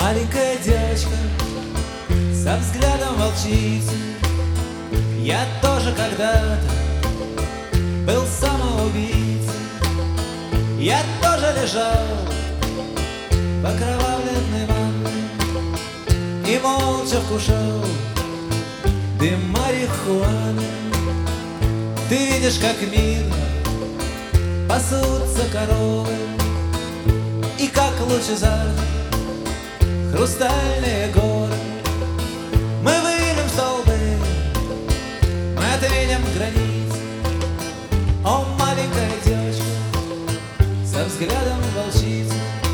маленькая девочка со взглядом волчицы. Я тоже когда-то был самоубийцей. Я тоже лежал в окровавленной ванной и молча вкушал дым марихуаны. Ты видишь, как мирно пасутся коровы, и как лучезарны хрустальные горы. Мы вырвем столбы, мы отменим границы. О, маленькая девочка со взглядом волчицы.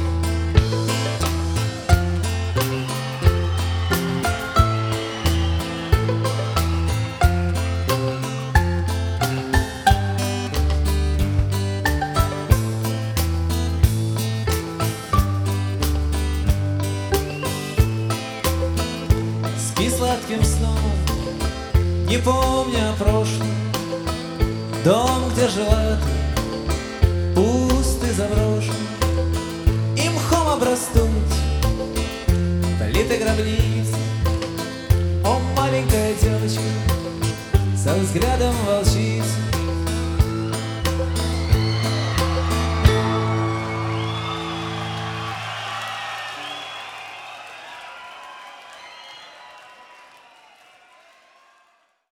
Спи сладким сном, не помня о прошлом. Дом, где жила ты, пуст и заброшен, и мхом обрастут плиты гробниц. О, маленькая девочка со взглядом волчицы.